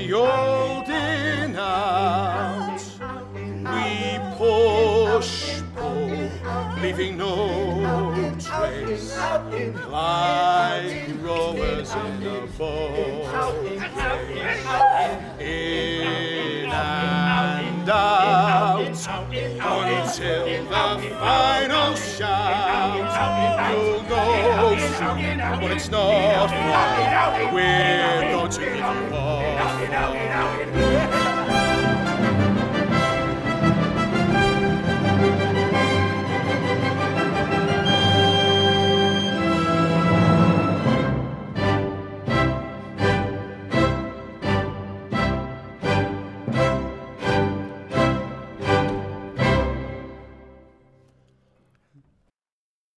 the old in out. We push, pull, leaving no trace, like rowers in a boat. In and out, until the final shout. You'll know soon, but it's not far. We're going to give you all.